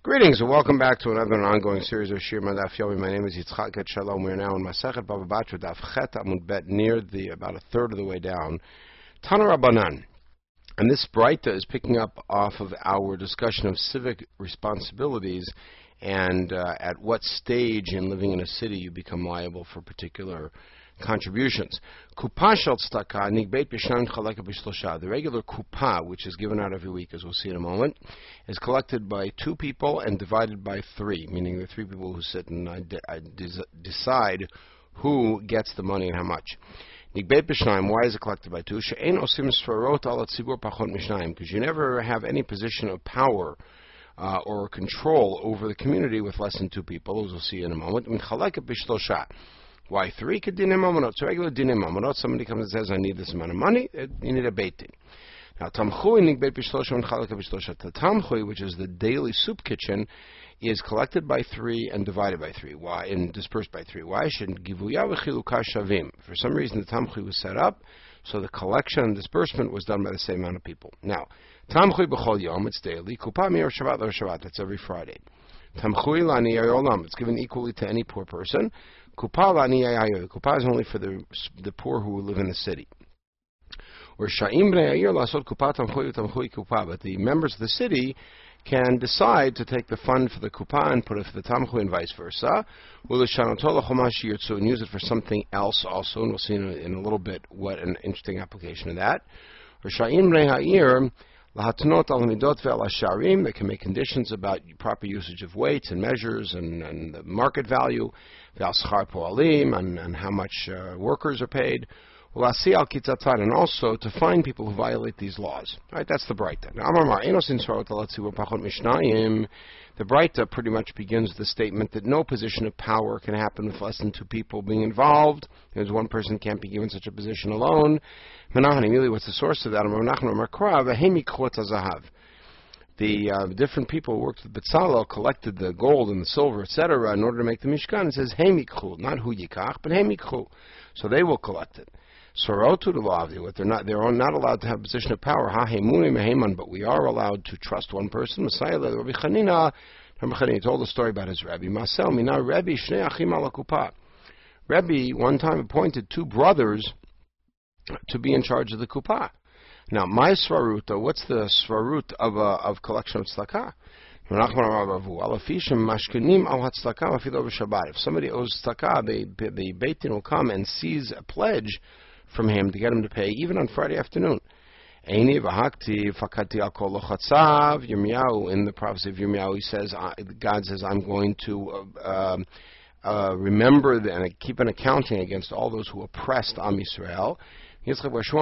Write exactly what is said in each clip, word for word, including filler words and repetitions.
Greetings and welcome back to another ongoing series of Shir Madaf Yomi. My name is Yitzchak Shalom. We're now in Masechet Bava Batra Daf Chet Amud Bet, near the about a third of the way down. Tana Rabbanan, and this Braita is picking up off of our discussion of civic responsibilities and uh, at what stage in living in a city you become liable for particular contributions. Kupa shel tzedakah nigbeit b'shnayim chaleka b'shlosha. The regular kupa, which is given out every week, as we'll see in a moment, is collected by two people and divided by three, meaning the three people who sit and uh, de- uh, des- decide who gets the money and how much. Nigbeit b'shnayim. Why is it collected by two? She'ein osim sfarot al tzibur pachot mishnayim. Because you never have any position of power uh, or control over the community with less than two people, as we'll see in a moment. Chaleka b'shlosha. Why three? Kedinei mamonot. It's regular dinei mamonot. Somebody comes and says, I need this amount of money. You need a beit din. Now, tamchui nigbeit b'shlosha and chalaka b'shlosha. The tamchui, which is the daily soup kitchen, is collected by three and divided by three. Why? And dispersed by three. Why? Shouldn't givuya v'chiluka shavim. For some reason, the tamchui was set up, so the collection and disbursement was done by the same amount of people. Now, tamchui b'chol yom, it's daily. Kupa mi'or Shabbat l'or Shabbat. That's every Friday. Tamchui la'niyei olam. It's given equally to any poor person. Kupa la'niyei. Kupa is only for the the poor who live in the city. Or sha'im b'nei ha'ir la'asot kupa tamchui tamchui kupa. But the members of the city can decide to take the fund for the kupa and put it for the tamchui and vice versa. U'lishanotol l'chomash yirtzu, and use it for something else also. And we'll see in a, in a little bit what an interesting application of that. Or sha'im b'nei ha'ir lahatanot al midot ve'al hasharim. They can make conditions about proper usage of weights and measures and, and the market value. Ve'al schar po'alim, and, and how much uh, workers are paid. Ulasi al kitzatan, and also to find people who violate these laws. All right, that's the Braita. Now, Amar Enos in Sorot Alatzivu Pachot Mishnayim. The Braita pretty much begins the statement that no position of power can happen with less than two people being involved. There's one person can't be given such a position alone. Menachani, really, what's the source of that? Amar Menachem Amar Korah v'hemi k'chot hazahav. The uh, different people who worked with Betzalel collected the gold and the silver, et cetera, in order to make the Mishkan. It says Heimikchu, not Hu Yikach, but Heimikchu. So they will collect it. Sorotu to Lavdi, what they're not, they're not allowed to have a position of power. Ha Heimuni Meheman, but we are allowed to trust one person. Messiah Rabbi Chanina, Rabbi Chanina told a story about his Rebbe. Masel Mina Rebbe Shnei Achim ala Kupa. Rebbe one time appointed two brothers to be in charge of the Kupa. Now, my svaruta, what's the svarut of a, of collection of tzedakah? If somebody owes tzedakah, the, the Beit Din will come and seize a pledge from him to get him to pay, even on Friday afternoon. In the prophecy of Yirmiyahu, he says, God says, I'm going to uh, uh, remember and keep an accounting against all those who oppressed Am Yisrael. Even if it's a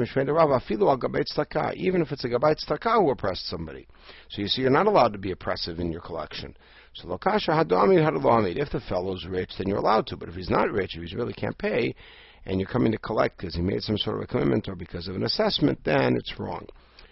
Gabait Tzedakah who oppressed somebody. So you see, you're not allowed to be oppressive in your collection. So Lokasha Hadomid Hadalomid. If the fellow's rich, then you're allowed to. But if he's not rich, if he really can't pay, and you're coming to collect because he made some sort of a commitment or because of an assessment, then it's wrong.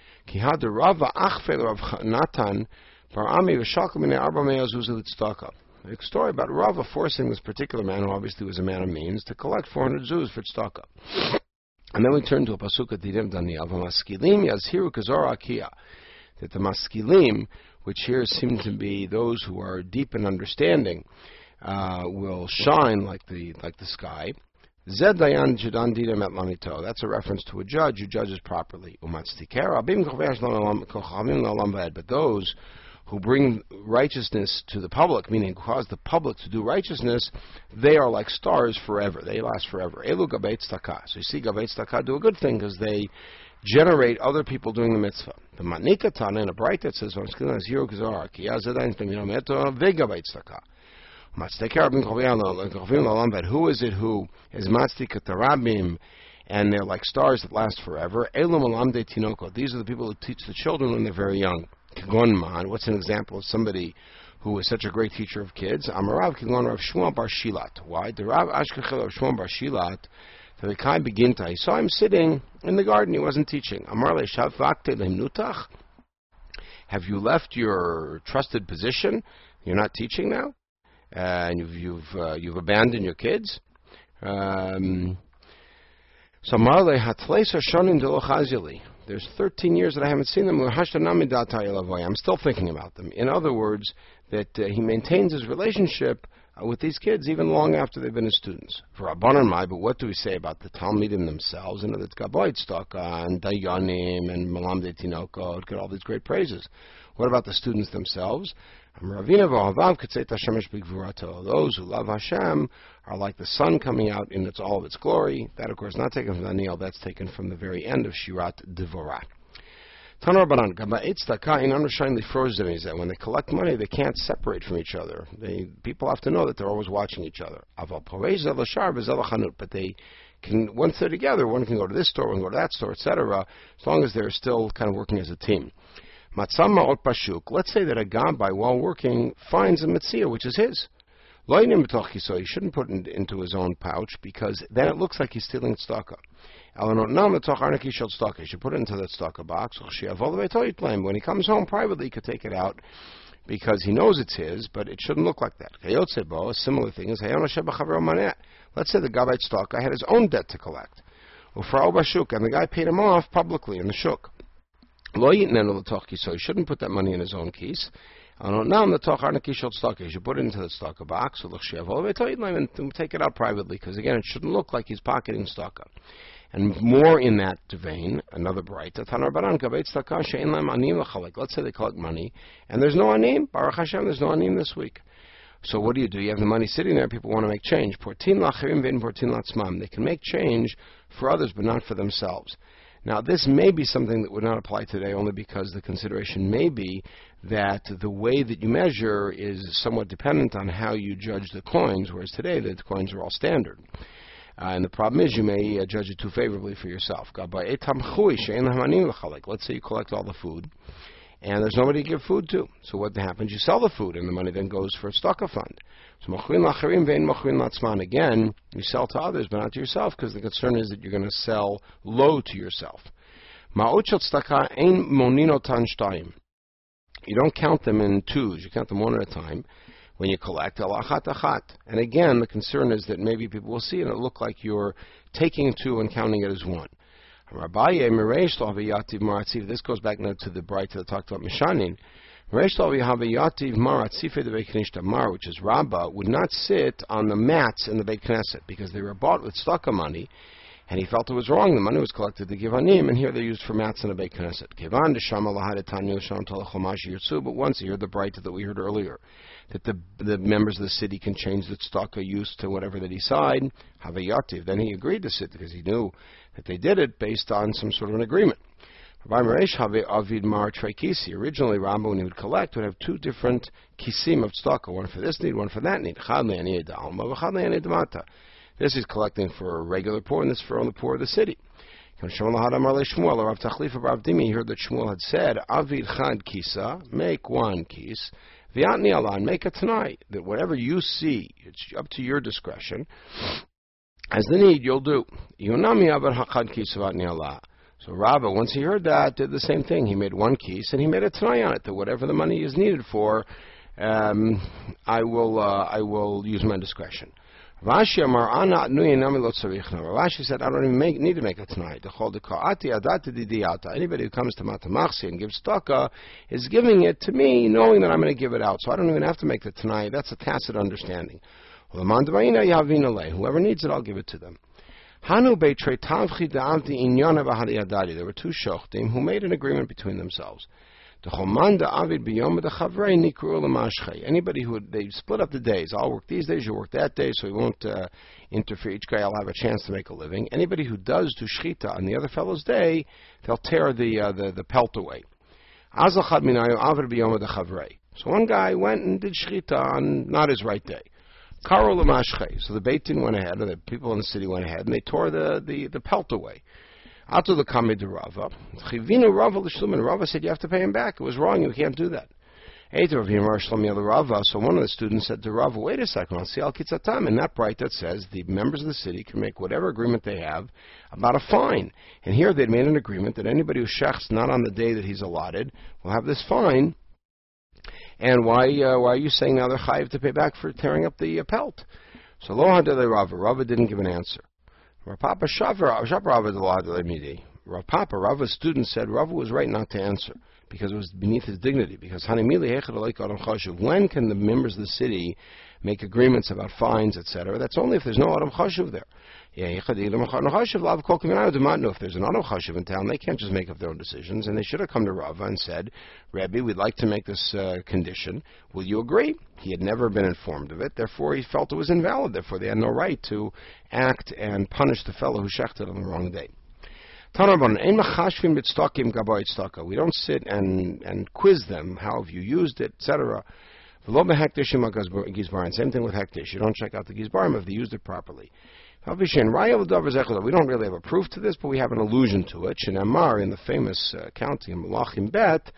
A story about Rava forcing this particular man, who obviously was a man of means, to collect four hundred zuz for tzedakah. And then we turn to a pasuk at Didim Daniel, Maskilim Yazhiru Kazor Akia, that the Maskilim, which here seem to be those who are deep in understanding, uh, will shine like the like the sky. Zed Dayan Judan Didim et Lamito. That's a reference to a judge who judges properly. Umatztikera Abim Kovesh. But those who bring righteousness to the public, meaning cause the public to do righteousness, they are like stars forever. They last forever. Elu Gabeit Tzedakah. So you see, Gabeit Tzedakah do a good thing because they generate other people doing the mitzvah. The Manika Tana in a bright that says, who is it who is Matzdik Tarabim, and they're like stars that last forever? Elu Malamde Tinoko. These are the people who teach the children when they're very young. Kigonman, what's an example of somebody who is such a great teacher of kids? Amarav Kigon Rav Shmuel Bar Shilat. Why? The Rav Ashkechel Rav Shmuel Bar Shilat, the Kai Beginta. He saw him sitting in the garden. He wasn't teaching. Amar Le Shav Vakte Lemnutach. Have you left your trusted position? You're not teaching now, uh, and you've you've uh, you've abandoned your kids. Um, so Marle Hatlesa Shonin Delochazili. there's thirteen years that I haven't seen them. I'm still thinking about them. In other words, that uh, he maintains his relationship uh, with these kids even long after they've been his students. For Rabbanan Mai, but what do we say about the Talmidim themselves? And it's Gaboit Staka and Dayanim and Malamde Tinoko, get all these great praises. What about the students themselves? Those who love Hashem are like the sun coming out in its all of its glory. That, of course, not taken from Daniel. That's taken from the very end of Shirat Devorah. Tanar Baran, that when they collect money, they can't separate from each other. They, people have to know that they're always watching each other. But they can, once they're together, one can go to this store, one can go to that store, et cetera, as long as they're still kind of working as a team. Let's say that a gabbai, while working, finds a mitzvah, which is his. He shouldn't put it into his own pouch, because then it looks like he's stealing tzedakah. He should put it into that tzedakah box. When he comes home privately, he could take it out, because he knows it's his, but it shouldn't look like that. A similar thing is, let's say the gabbai tzedakah had his own debt to collect, and the guy paid him off publicly in the shuk. So he shouldn't put that money in his own keys. He should put it into the tzedakah box and take it out privately, because again, it shouldn't look like he's pocketing tzedakah. And more in that vein, another bright. Let's say they collect money, and there's no anim. Baruch Hashem, there's no anim this week. So what do you do? You have the money sitting there. People want to make change. They can make change for others, but not for themselves. Now, this may be something that would not apply today, only because the consideration may be that the way that you measure is somewhat dependent on how you judge the coins, whereas today the coins are all standard. Uh, and the problem is you may uh, judge it too favorably for yourself. Let's say you collect all the food, and there's nobody to give food to. So what happens? You sell the food, and the money then goes for a tzedakah fund. So again, you sell to others, but not to yourself, because the concern is that you're going to sell low to yourself. You don't count them in twos. You count them one at a time when you collect. And again, the concern is that maybe people will see it and it'll look like you're taking two and counting it as one. This goes back now to the bright that talked about Mishanin. Which is Rabbah, would not sit on the mats in the Beit Knesset, because they were bought with tzedakah money, and he felt it was wrong. The money was collected to give anim, and here they're used for mats in the Beit Knesset. But once he heard the bright that we heard earlier, that the, the members of the city can change the tzedakah use to whatever they decide, then he agreed to sit, because he knew that they did it based on some sort of an agreement. Originally, Rambam, when he would collect, would have two different kisim of tzedakah, one for this need, one for that need. This is collecting for regular poor, and this for the poor of the city. He heard that Shmuel had said, Avid chad kisa, make one kis, v'yatni alan, make a tonight, that whatever you see, it's up to your discretion, as the need, you'll do. So Rabbah, once he heard that, did the same thing. He made one keys, and he made a tanai on it, that whatever the money is needed for, um, I will uh, I will use my discretion. Rashi said, I don't even make, need to make a tanai. Anybody who comes to Matamachsi and gives tzedakah is giving it to me, knowing that I'm going to give it out. So I don't even have to make the tanai. That's a tacit understanding. Whoever needs it, I'll give it to them. There were two shochtim who made an agreement between themselves. Anybody who would, they split up the days. I'll work these days, you work that day, so we won't uh, interfere. Each guy will have a chance to make a living. Anybody who does do shchita on the other fellow's day, they'll tear the uh, the, the pelt away. So one guy went and did shchita on not his right day. Karo l'mashchei. So the Beit Din went ahead, and the people in the city went ahead, and they tore the, the, the pelt away. After the Kamei de Rava, Chivinu Rava l'shlumin. Rava said, you have to pay him back. It was wrong. You can't do that. So one of the students said to Rava, wait a second, I'll see al kitzatam. In that bright that says the members of the city can make whatever agreement they have about a fine. And here they'd made an agreement that anybody who shechs not on the day that he's allotted will have this fine. And why uh, why are you saying now they're chayiv to pay back for tearing up the uh, pelt? So lo hadele Rava. Rava didn't give an answer. Rava Rav Papa, Rava's student, said Rava was right not to answer because it was beneath his dignity. Because when can the members of the city make agreements about fines, et cetera? That's only if there's no Adam Chashuv there. If there's an Adam Chashuv in town, they can't just make up their own decisions, and they should have come to Rava and said, Rebbe, we'd like to make this uh, condition. Will you agree? He had never been informed of it, therefore he felt it was invalid. Therefore they had no right to act and punish the fellow who shechted on the wrong day. We don't sit and, and quiz them, how have you used it, et cetera. Same thing with hektish. You don't check out the gizbarim if they used it properly. We don't really have a proof to this, but we have an allusion to it. Shenamar, in the famous uh, county of Malachim Bet,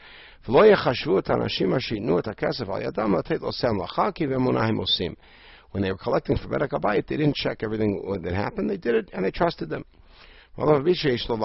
when they were collecting for Bedek Habayit, they didn't check everything that happened. They did it, and they trusted them. Even so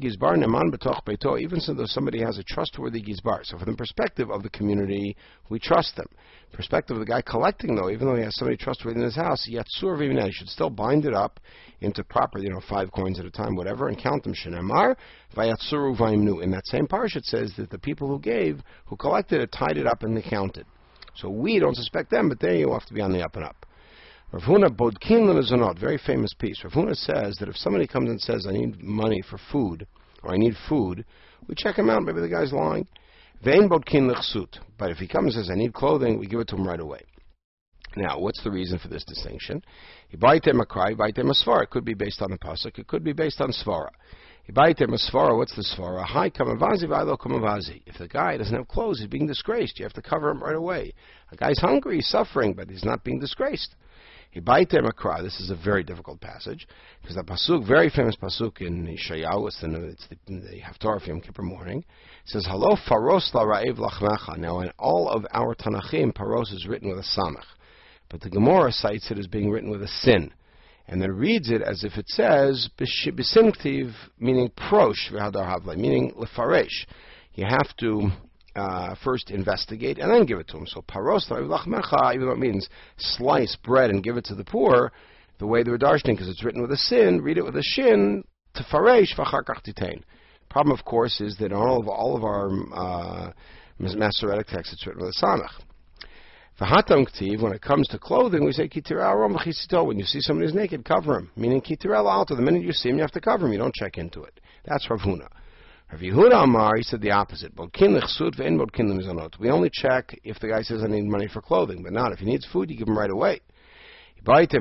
though somebody has a trustworthy gizbar. So from the perspective of the community, we trust them. Perspective of the guy collecting, though, even though he has somebody trustworthy in his house, he should still bind it up into proper, you know, five coins at a time, whatever, and count them. Shenamar, vayatsuru vaimnu. In that same parsha, it says that the people who gave, who collected it, tied it up and they counted. So we don't suspect them, but they have to be on the up and up. Rav Huna Bodkin L'Mezonot, very famous piece. Rav Huna says that if somebody comes and says, I need money for food, or I need food, we check him out, maybe the guy's lying. Vein Bodkin L'Chsut. But if he comes and says, I need clothing, we give it to him right away. Now, what's the reason for this distinction? Ibaytem Akrai, Ibaytem Asvara. It could be based on the pasuk, it could be based on Svara. Ibaytem Asvara, what's the Svara? Hi Kamavazi, Vilo Kamavazi. If the guy doesn't have clothes, he's being disgraced. You have to cover him right away. A guy's hungry, he's suffering, but he's not being disgraced. This is a very difficult passage because the pasuk, very famous pasuk in Yeshayahu, it's the, it's the, the Haftarah for Yom Kippur morning. It says, "Halo faros la'ra'iv lachmecha." Now, in all of our Tanachim, paros is written with a samach, but the Gemara cites it as being written with a sin, and then reads it as if it says b'sinktiv, meaning prosh v'hadar havle, meaning lefaresh. You have to Uh, first investigate and then give it to him. So paros lachmecha, even though it means slice bread and give it to the poor, the way they were darshaning, because it's written with a sin, read it with a shin, tefaresh v'achar kach titain. Problem, of course, is that in all of all of our uh, Masoretic texts, it's written with a samach. V'hatam ktiv, when it comes to clothing, we say kitirel rom v'chisito. When you see somebody who's naked, cover him. Meaning kitirel alto. The minute you see him, you have to cover him. You don't check into it. That's Rav Huna. Rav Yehuda Amar, he said the opposite. We only check if the guy says I need money for clothing, but not if he needs food, you give him right away. There's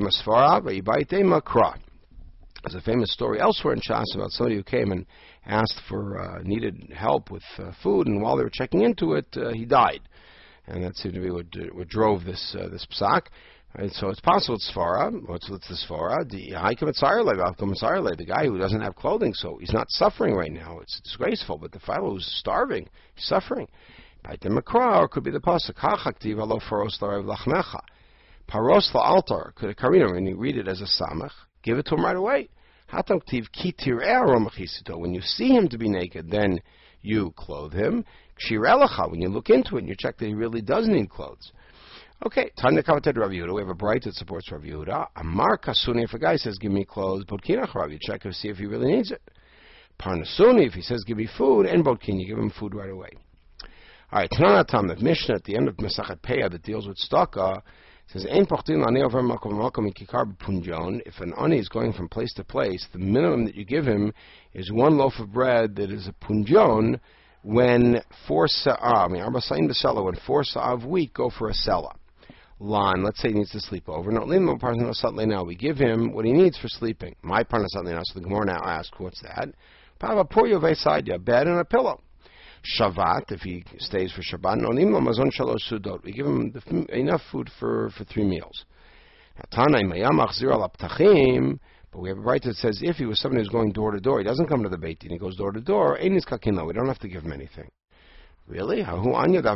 a famous story elsewhere in Shas about somebody who came and asked for uh, needed help with uh, food, and while they were checking into it, uh, he died, and that seemed to be what, what drove this uh, this psak. Right, so it's possible it's Sfara. What's, what's the Sfara? The guy who doesn't have clothing, so he's not suffering right now. It's disgraceful, but the fellow who's starving, he's suffering. Or it could be the pasuk. Paros la'altar. Could a karina, when you read it as a samach, give it to him right away. When you see him to be naked, then you clothe him. When you look into it and you check that he really does need clothes. Okay, Tanya Kavated Rav Yehuda. We have a bright that supports Rav Yehuda. Amar Kasuni, if a guy says, give me clothes, Bodkinach Rav, you check to see if he really needs it. Parnasuni, if he says, give me food, and Bodkin, you give him food right away. Alright, Tanana Tam, the Mishnah at the end of Mesachet Peah that deals with Staka, says, Ein Pochtin Ani Over Makom Makom Ikikar Punjon. If an ani is going from place to place, the minimum that you give him is one loaf of bread that is a punjon when four sa'ah, I mean, Arba Sa'in B'Sela, when four sa'ah of wheat go for a sela. Lan, let's say he needs to sleep over. Now, we give him what he needs for sleeping. My parnasat now. So the Gemara now asks, what's that? Pava poryo veisaidya, bed and a pillow. Shavat, if he stays for Shabbat, nonim lo mazon shalosh sudot. We give him the, enough food for, for three meals. Tanai mayamach zira laptachim. But we have a right that says if he was somebody who's going door to door, he doesn't come to the Beit Din, he goes door to door. Einis kakinla. We don't have to give him anything. Really? There was a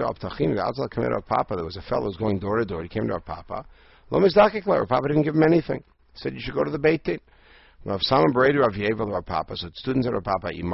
fellow who was going door to door. He came to our Papa. Our Papa didn't give him anything. He said, you should go to the Beit Din. Rav Salman Bereder Rav Yevel Rav Papa. So students at our Papa, if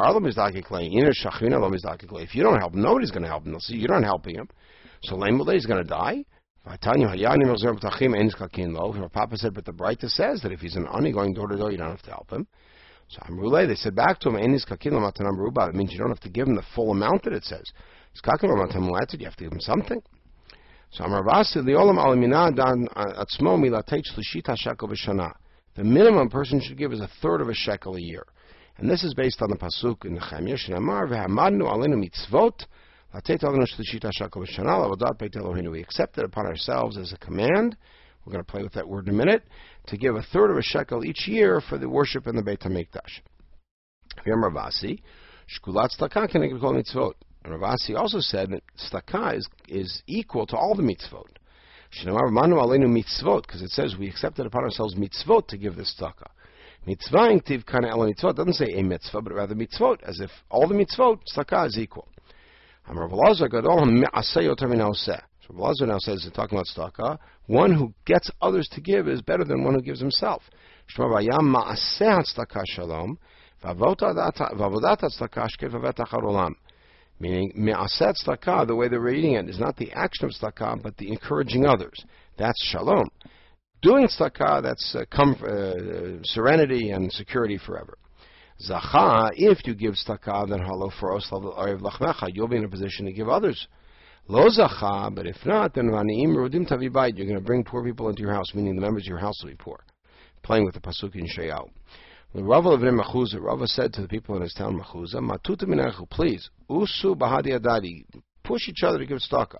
you don't help him, nobody's going to help him. They'll see you're not helping him. So he's going to die. Our Papa said, but the Braita says that if he's an ani going door to door, you don't have to help him. So Amrulay, they said back to him, Enis kakin l'matan meruba. It means you don't have to give him the full amount that it says. It's kakin l'matan mu'atzid, you have to give him something. So Amar Vasi, li'olam alimina dan atzmo milatei shlishit shekel b'shana. The minimum person should give is a third of a shekel a year. And this is based on the pasuk in Nehemiah, Shnamar v'hamadnu alenu mitzvot latet alenu shlishit shekel b'shana lavodat beit Eloheinu. We accept it upon ourselves as a command. We're going to play with that word in a minute, to give a third of a shekel each year for the worship in the Beit HaMikdash. Amar Vasi, shkulat tzedakah keneged kol mitzvot. And Ravasi also said that tzedakah is, is equal to all the mitzvot. Shnamar manu alenu mitzvot, because it says we accepted upon ourselves mitzvot to give this tzedakah. Mitzvah intiv kana elo mitzvot doesn't say a mitzvah, but rather mitzvot, as if all the mitzvot tzedakah is equal. Amar Rav Elazar gadol me'aseh yoter min ha'oseh. So Rav Elazar now says, talking about tzedakah, one who gets others to give is better than one who gives himself. Shema v'yam ma'aseh tzedakah shalom v'avodat tzedakah shket v'vetach harolam. Meaning, me'aseh tzedakah, the way they're reading it, is not the action of tzedakah, but the encouraging others. That's shalom. Doing tzedakah, that's uh, comfort, uh, serenity and security forever. Zacha, if you give tzedakah, then halo for os l'ariv lachmecha, you'll be in a position to give others. Lo zacha, but if not, then v'aniim rodim tavi bayit, you're going to bring poor people into your house, meaning the members of your house will be poor. Playing with the pasuk in Shayau. The Rava of Machuzah, Rava said to the people in his town Machuzah, Matuta minechu, please, usu bahadi adadi, push each other to give tzedakah,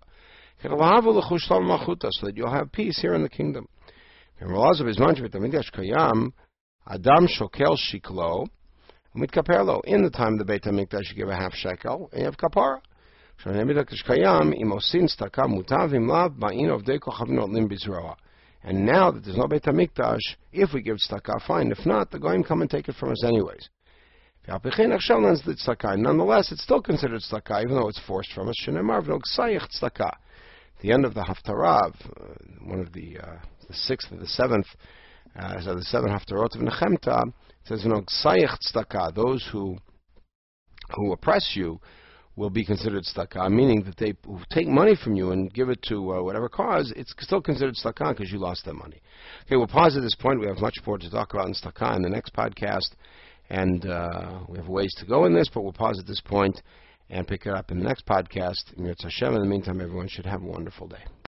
so that you'll have peace here in the kingdom. Adam shokel shiklo, mitkaperlo. In the time of the Beit HaMikdash, you give a half shekel, and you have kapara. And now that there's no Beit HaMikdash, if we give tzedakah, fine. If not, the goyim come and take it from us anyways. Nonetheless, it's still considered tzedakah, even though it's forced from us. The end of the Haftarah, uh, one of the uh, the sixth and the seventh, uh, so the seven Haftarot of Nechemta, says, tzedakah, those who who oppress you will be considered tzedakah, meaning that they who take money from you and give it to uh, whatever cause, it's still considered tzedakah because you lost that money. Okay, we'll pause at this point. We have much more to talk about in tzedakah in the next podcast, and uh, we have ways to go in this, but we'll pause at this point and pick it up in the next podcast. In the meantime, everyone should have a wonderful day.